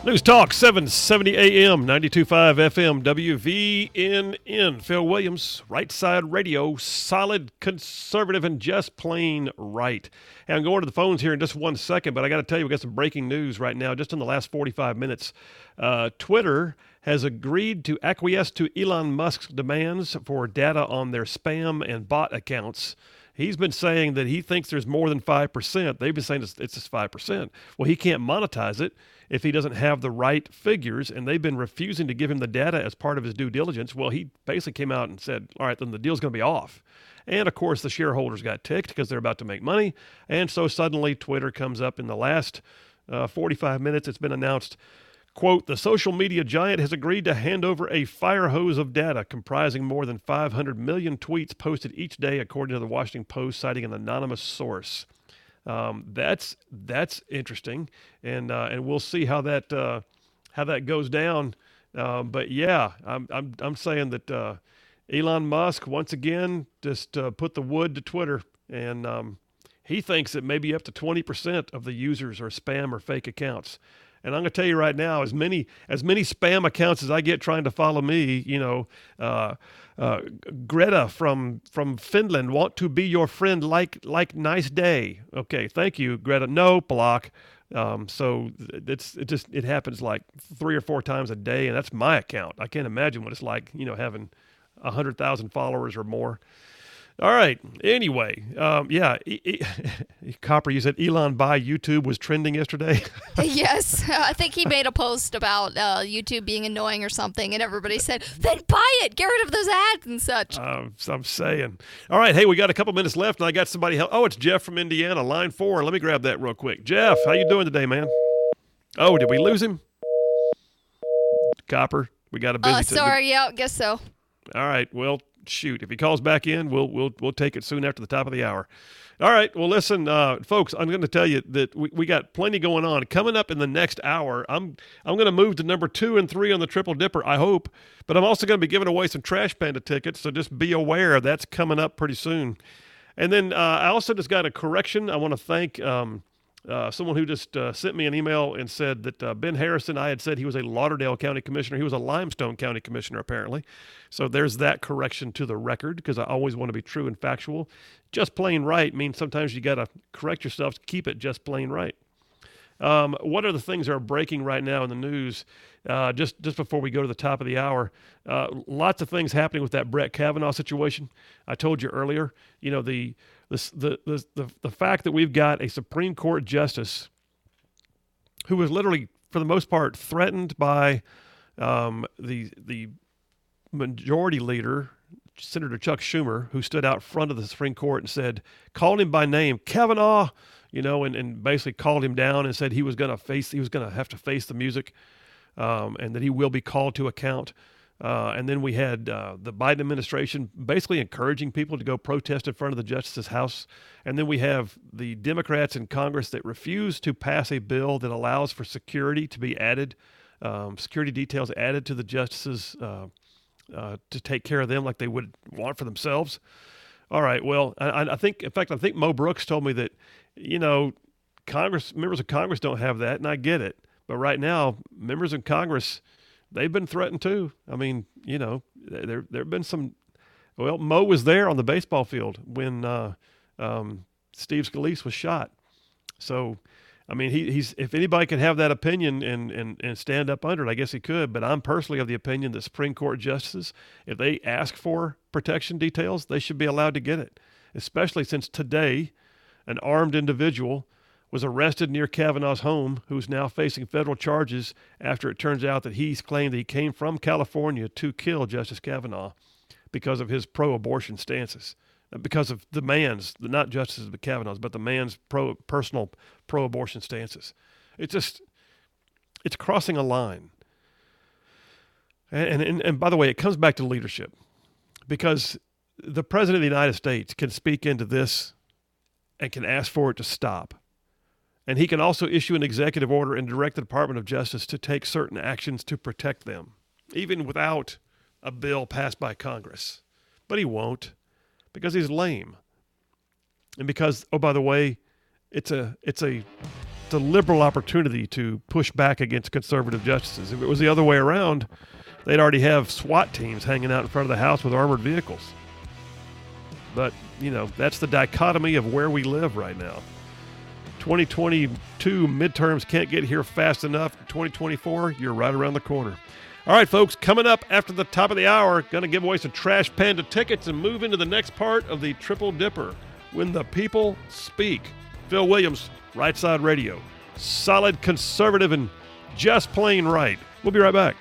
News Talk 770 AM, 92.5 FM, WVNN. Phil Williams, Right Side Radio, solid, conservative, and just plain right. And I'm going to the phones here in just 1 second, but I got to tell you, we got some breaking news right now, just in the last 45 minutes. Twitter has agreed to acquiesce to Elon Musk's demands for data on their spam and bot accounts. He's been saying that he thinks there's more than 5%. They've been saying it's just 5%. Well, he can't monetize it if he doesn't have the right figures, and they've been refusing to give him the data as part of his due diligence. Well, he basically came out and said, all right, then the deal's going to be off. And, of course, the shareholders got ticked because they're about to make money. And so suddenly Twitter comes up in the last 45 minutes. It's been announced, quote, the social media giant has agreed to hand over a fire hose of data comprising more than 500 million tweets posted each day, according to the Washington Post, citing an anonymous source. That's interesting, and we'll see how that goes down. But yeah, I'm saying that Elon Musk once again just put the wood to Twitter, and he thinks that maybe up to 20% of the users are spam or fake accounts. And I'm going to tell you right now, as many spam accounts as I get trying to follow me, Greta from Finland want to be your friend like nice day. Okay, thank you, Greta. No, block. So it happens like 3 or 4 times a day, and that's my account. I can't imagine what it's like, having 100,000 followers or more. All right. Anyway, Copper, you said Elon buy YouTube was trending yesterday. Yes, I think he made a post about YouTube being annoying or something, and everybody said, then buy it, get rid of those ads and such. I'm saying. All right, hey, we got a couple minutes left, and I got somebody. Oh, it's Jeff from Indiana, line 4. Let me grab that real quick. Jeff, how you doing today, man? Oh, did we lose him? Copper, we got a busy. Sorry, yeah, guess so. All right, well. Shoot, if he calls back in, we'll take it soon after the top of the hour. All right, well, listen, folks, I'm going to tell you that we got plenty going on. Coming up in the next hour, I'm going to move to number 2 and 3 on the Triple Dipper, I hope, but I'm also going to be giving away some Trash Panda tickets, so just be aware that's coming up pretty soon. And then I also just got a correction. I want to thank someone who just sent me an email and said that Ben Harrison, I had said he was a Lauderdale County Commissioner. He was a Limestone County Commissioner, apparently. So there's that correction to the record, because I always want to be true and factual. Just plain right means sometimes you got to correct yourself to keep it just plain right. What are the things that are breaking right now in the news? Just before we go to the top of the hour, lots of things happening with that Brett Kavanaugh situation. I told you earlier, the fact that we've got a Supreme Court justice who was literally, for the most part, threatened by the majority leader, Senator Chuck Schumer, who stood out front of the Supreme Court and called him by name, Kavanaugh, and basically called him down and said he was going to have to face the music, and that he will be called to account. And then we had the Biden administration basically encouraging people to go protest in front of the Justice's house. And then we have the Democrats in Congress that refuse to pass a bill that allows for security to be added, security details added to the Justice's to take care of them like they would want for themselves. All right. Well, I think Mo Brooks told me that, members of Congress don't have that, and I get it. But right now, members of Congress, they've been threatened too. I mean, there have been some. Well, Mo was there on the baseball field when Steve Scalise was shot. So, I mean, he's if anybody can have that opinion and stand up under it, I guess he could. But I'm personally of the opinion that Supreme Court justices, if they ask for protection details, they should be allowed to get it. Especially since today, an armed individual was arrested near Kavanaugh's home, who's now facing federal charges after it turns out that he's claimed that he came from California to kill Justice Kavanaugh because of his pro-abortion stances, because of the man's, not Justice Kavanaugh's, but the man's personal pro-abortion stances. It's crossing a line. And by the way, it comes back to leadership, because the President of the United States can speak into this and can ask for it to stop. And he can also issue an executive order and direct the Department of Justice to take certain actions to protect them, even without a bill passed by Congress. But he won't, because he's lame. And because, oh, by the way, it's a it's a liberal opportunity to push back against conservative justices. If it was the other way around, they'd already have SWAT teams hanging out in front of the House with armored vehicles. But, that's the dichotomy of where we live right now. 2022 midterms can't get here fast enough. 2024, you're right around the corner. All right, folks, coming up after the top of the hour, going to give away some Trash Panda tickets and move into the next part of the Triple Dipper. When the People Speak. Phil Williams, Right Side Radio. Solid, conservative, and just plain right. We'll be right back.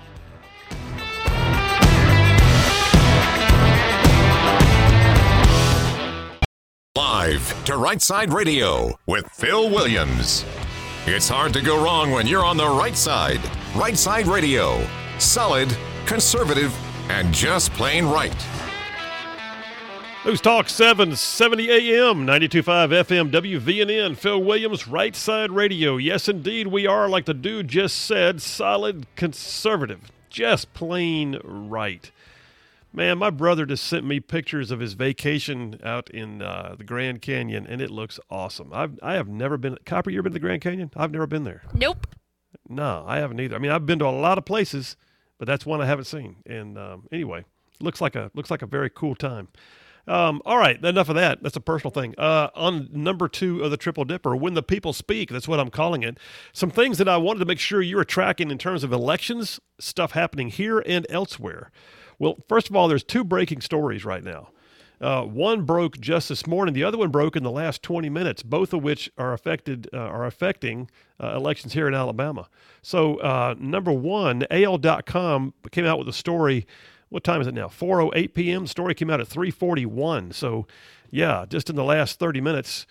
Live to Right Side Radio with Phil Williams. It's hard to go wrong when you're on the right side. Right Side Radio. Solid, conservative, and just plain right. News Talk 770 AM, 92.5 FM, WVNN, Phil Williams, Right Side Radio. Yes, indeed, we are, like the dude just said, solid, conservative, just plain right. Man, my brother just sent me pictures of his vacation out in the Grand Canyon, and it looks awesome. I have never been. Copper, you ever been to the Grand Canyon? I've never been there. Nope. No, I haven't either. I mean, I've been to a lot of places, but that's one I haven't seen. And anyway, looks like a very cool time. All right, enough of that. That's a personal thing. On number 2 of the Triple Dipper, When the People Speak, that's what I'm calling it. Some things that I wanted to make sure you were tracking in terms of elections, stuff happening here and elsewhere. Well, first of all, there's 2 breaking stories right now. One broke just this morning. The other one broke in the last 20 minutes, both of which are affecting elections here in Alabama. So number one, AL.com came out with a story. What time is it now? 4:08 p.m. The story came out at 3:41. So, yeah, just in the last 30 minutes.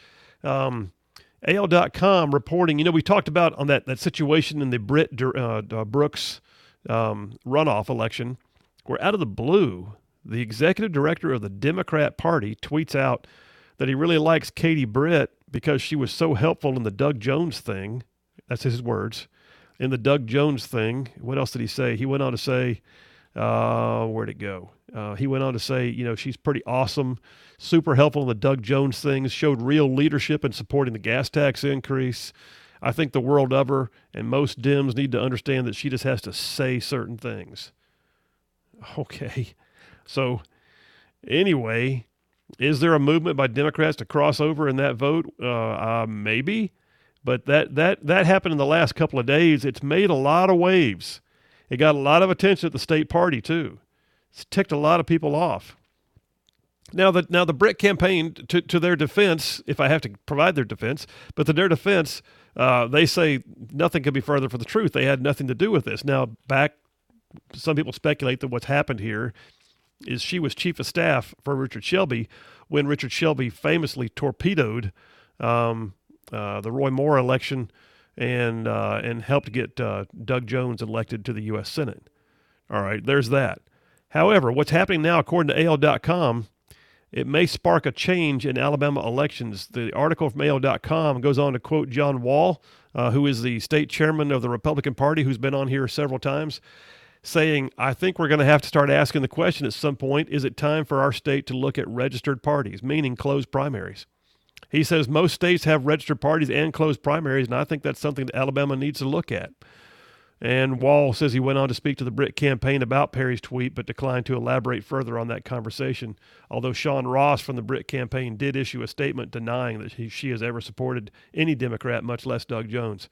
AL.com reporting, we talked about on that situation in the Britt Brooks runoff election, where out of the blue, the executive director of the Democrat Party tweets out that he really likes Katie Britt because she was so helpful in the Doug Jones thing. That's his words. In the Doug Jones thing, what else did he say? He went on to say, where'd it go? He went on to say, she's pretty awesome, super helpful in the Doug Jones things, showed real leadership in supporting the gas tax increase. I think the world of her, and most Dems need to understand that she just has to say certain things. Okay. So anyway, is there a movement by Democrats to cross over in that vote? Maybe. But that happened in the last couple of days. It's made a lot of waves. It got a lot of attention at the state party, too. It's ticked a lot of people off. Now the Britt campaign, to their defense, if I have to provide their defense, but to their defense, they say nothing could be further from the truth. They had nothing to do with this. Now, some people speculate that what's happened here is she was chief of staff for Richard Shelby when Richard Shelby famously torpedoed the Roy Moore election and helped get Doug Jones elected to the U.S. Senate. All right, there's that. However, what's happening now, according to AL.com, it may spark a change in Alabama elections. The article from AL.com goes on to quote John Wall, who is the state chairman of the Republican Party, who's been on here several times, saying, I think we're going to have to start asking the question at some point, is it time for our state to look at registered parties, meaning closed primaries? He says most states have registered parties and closed primaries, and I think that's something that Alabama needs to look at. And Wall says he went on to speak to the Britt campaign about Perry's tweet, but declined to elaborate further on that conversation, although Sean Ross from the Britt campaign did issue a statement denying that she has ever supported any Democrat, much less Doug Jones,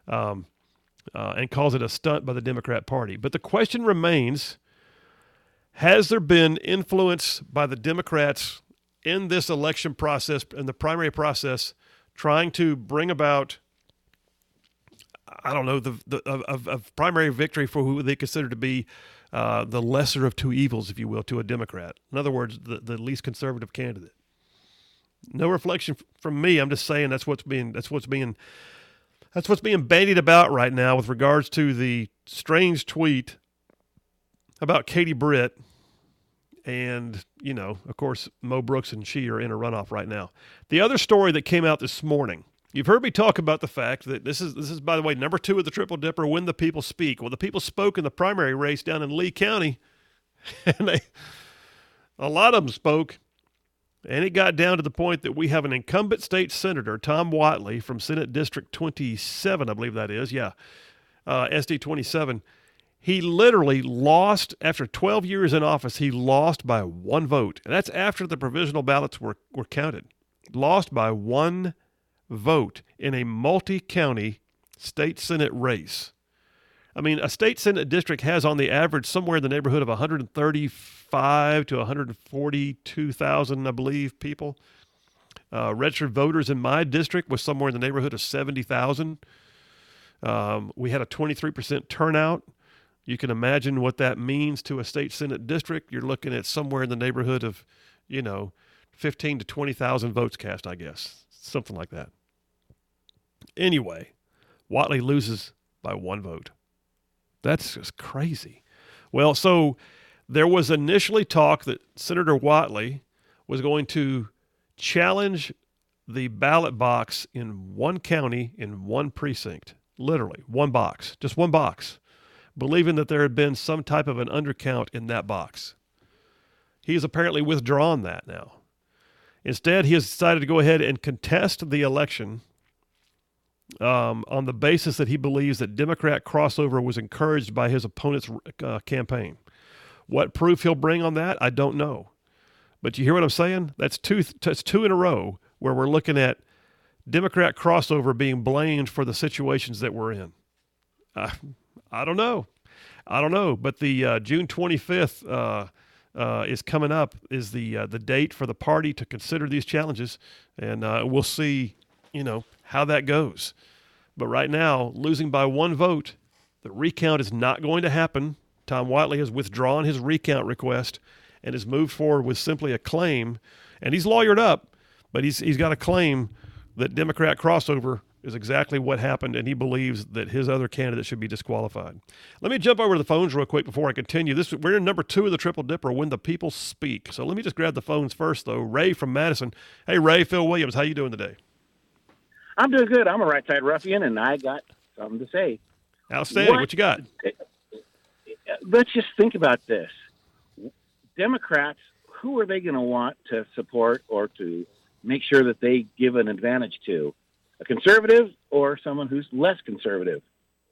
and calls it a stunt by the Democrat Party. But the question remains, has there been influence by the Democrats in this election process, in the primary process, trying to bring about, I don't know, the primary victory for who they consider to be the lesser of two evils, if you will, to a Democrat? In other words, the least conservative candidate. No reflection from me. I'm just saying that's what's being bandied about right now with regards to the strange tweet about Katie Britt. And, of course, Mo Brooks and she are in a runoff right now. The other story that came out this morning, you've heard me talk about the fact that this is, by the way, number 2 of the Triple Dipper, When the People Speak. Well, the people spoke in the primary race down in Lee County, and a lot of them spoke And it got down to the point that we have an incumbent state senator, Tom Whatley, from Senate District 27, I believe that is. Yeah, SD 27. He literally lost, after 12 years in office, he lost by one vote. And that's after the provisional ballots were counted. Lost by one vote in a multi-county state Senate race. I mean, a state Senate district has on the average somewhere in the neighborhood of 135 to 142,000, I believe, people. Registered voters in my district was somewhere in the neighborhood of 70,000. We had a 23% turnout. You can imagine what that means to a state Senate district. You're looking at somewhere in the neighborhood of, 15 to 20,000 votes cast, I guess. Something like that. Anyway, Whatley loses by one vote. That's just crazy. Well, so there was initially talk that Senator Whatley was going to challenge the ballot box in one county, in one precinct. Literally, one box. Just one box. Believing that there had been some type of an undercount in that box. He has apparently withdrawn that now. Instead, he has decided to go ahead and contest the election on the basis that he believes that Democrat crossover was encouraged by his opponent's campaign. What proof he'll bring on that, I don't know. But you hear what I'm saying? That's two in a row where we're looking at Democrat crossover being blamed for the situations that we're in. I don't know. But the June 25th is coming up, is the date for the party to consider these challenges, and we'll see, how that goes. But right now, losing by one vote, the recount is not going to happen. Tom Whatley has withdrawn his recount request and has moved forward with simply a claim, and he's lawyered up, but he's got a claim that Democrat crossover is exactly what happened, and he believes that his other candidate should be disqualified. Let me jump over to the phones real quick before I continue. We're in number 2 of the Triple Dipper, When the People Speak. So let me just grab the phones first, though. Ray from Madison. Hey, Ray, Phil Williams, how you doing today? I'm doing good. I'm a right side ruffian, and I got something to say. Outstanding. What you got? Let's just think about this. Democrats, who are they going to want to support or to make sure that they give an advantage to? A conservative or someone who's less conservative?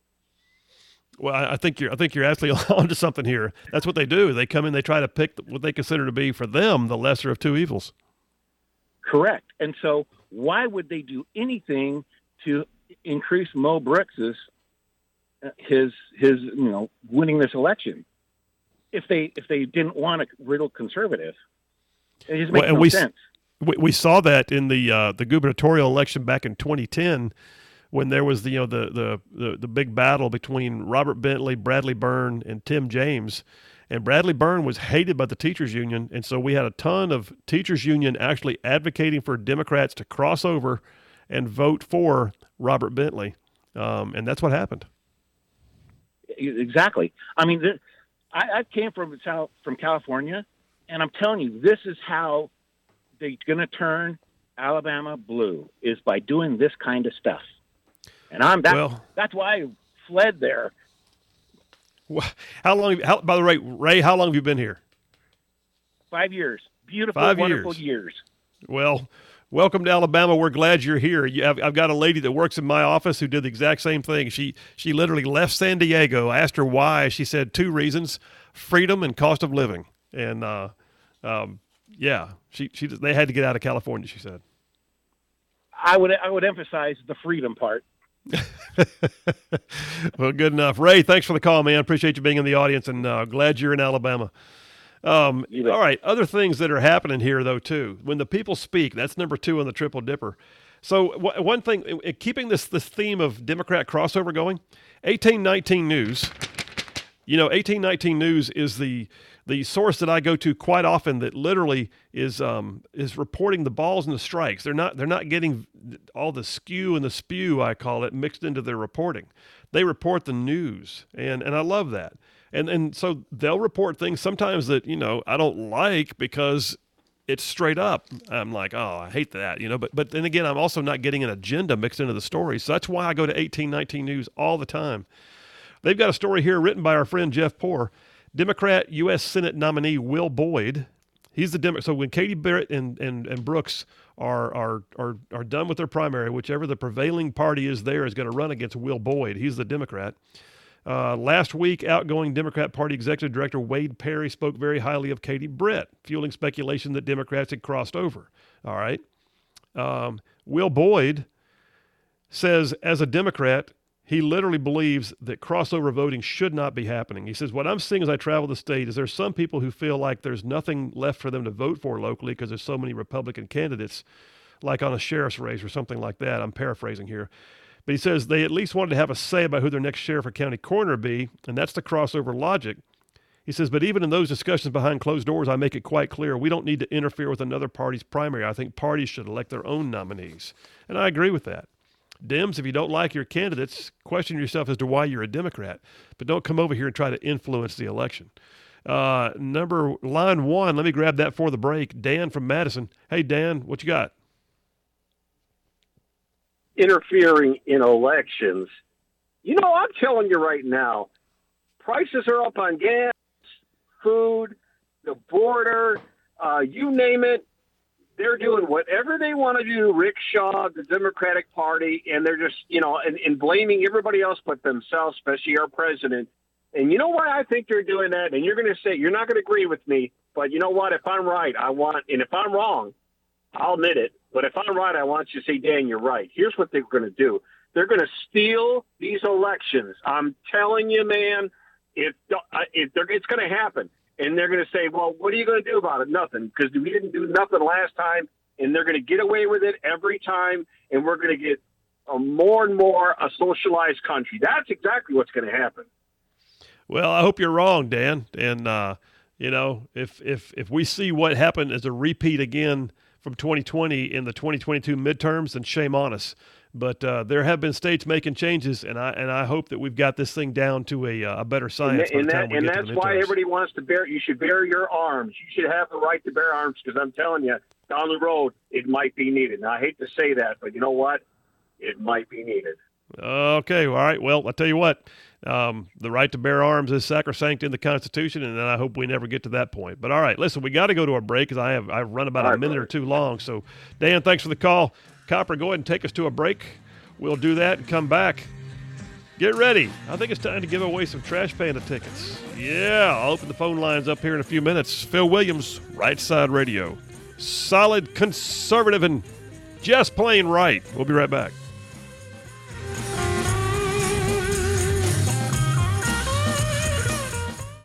Well, I think you're absolutely onto something here. That's what they do. They come in, they try to pick what they consider to be, for them, the lesser of two evils. Correct. And so why would they do anything to increase Mo Brooks's his winning this election if they didn't want a real conservative? It just makes no sense. We saw that in the gubernatorial election back in 2010, when there was the big battle between Robert Bentley, Bradley Byrne, and Tim James. And Bradley Byrne was hated by the teachers union, and so we had a ton of teachers union actually advocating for Democrats to cross over and vote for Robert Bentley, and that's what happened. Exactly. I mean, I came from California, and I'm telling you, this is how they're going to turn Alabama blue, is by doing this kind of stuff. And that's why I fled there. By the way, Ray, how long have you been here? 5 years. Beautiful, wonderful years. Well, welcome to Alabama. We're glad you're here. I've got a lady that works in my office who did the exact same thing. She literally left San Diego. I asked her why. She said 2 reasons: freedom and cost of living. And they had to get out of California, she said. I would emphasize the freedom part. Well, good enough. Ray, thanks for the call, man. Appreciate you being in the audience, and glad you're in Alabama. All right, other things that are happening here, though, too. When the people speak, that's number 2 on the Triple Dipper. So one thing, keeping this theme of Democrat crossover going, 1819 News. 1819 News is the source that I go to quite often that literally is reporting the balls and the strikes. They're not getting all the skew and the spew, I call it, mixed into their reporting. They report the news, and I love that. And so they'll report things sometimes that, I don't like because it's straight up. I'm like, oh, I hate that, But then again, I'm also not getting an agenda mixed into the story. So that's why I go to 1819 News all the time. They've got a story here written by our friend Jeff Poor. Democrat U.S. Senate nominee Will Boyd, He's the Democrat. So when Katie Barrett and Brooks are done with their primary, whichever the prevailing party is there is going to run against Will Boyd. He's the Democrat. Last week, outgoing Democrat Party Executive Director Wade Perry spoke very highly of Katie Britt, fueling speculation that Democrats had crossed over. All right. Will Boyd says, as a Democrat, he literally believes that crossover voting should not be happening. He says, what I'm seeing as I travel the state is there's some people who feel like there's nothing left for them to vote for locally because there's so many Republican candidates, like on a sheriff's race or something like that. I'm paraphrasing here. But he says they at least wanted to have a say about who their next sheriff or county coroner be, and that's the crossover logic. He says, but even in those discussions behind closed doors, I make it quite clear we don't need to interfere with another party's primary. I think parties should elect their own nominees. And I agree with that. Dems, if you don't like your candidates, question yourself as to why you're a Democrat. But don't come over here and try to influence the election. Line 1, let me grab that for the break. Dan from Madison. Hey, Dan, what you got? Interfering in elections. I'm telling you right now, prices are up on gas, food, the border, you name it. They're doing whatever they want to do, Rick Shaw, the Democratic Party, and they're just, and blaming everybody else but themselves, especially our president. And you know why I think they're doing that? And you're going to say, you're not going to agree with me, but you know what? If I'm right, and if I'm wrong, I'll admit it. But if I'm right, I want you to say, Dan, you're right. Here's what they're going to do. They're going to steal these elections. I'm telling you, man, it's going to happen. And they're going to say, well, what are you going to do about it? Nothing, because we didn't do nothing last time, and they're going to get away with it every time, and we're going to get more and more a socialized country. That's exactly what's going to happen. Well, I hope you're wrong, Dan. And, if we see what happened as a repeat again from 2020 in the 2022 midterms, then shame on us. But there have been states making changes, and I hope that we've got this thing down to a better science. And that's why everybody wants to bear. You should bear your arms. You should have the right to bear arms, because I'm telling you, down the road it might be needed. Now, I hate to say that, but you know what? It might be needed. Okay, all right. Well, I'll tell you what. The right to bear arms is sacrosanct in the Constitution, and I hope we never get to that point. But all right, listen, we got to go to a break because I've run about a minute or two long. So, Dan, thanks for the call. Copper, go ahead and take us to a break. We'll do that and come back. Get ready. I think it's time to give away some Trash Panda tickets. Yeah, I'll open the phone lines up here in a few minutes. Phil Williams, Right Side Radio. Solid, conservative, and just plain right. We'll be right back.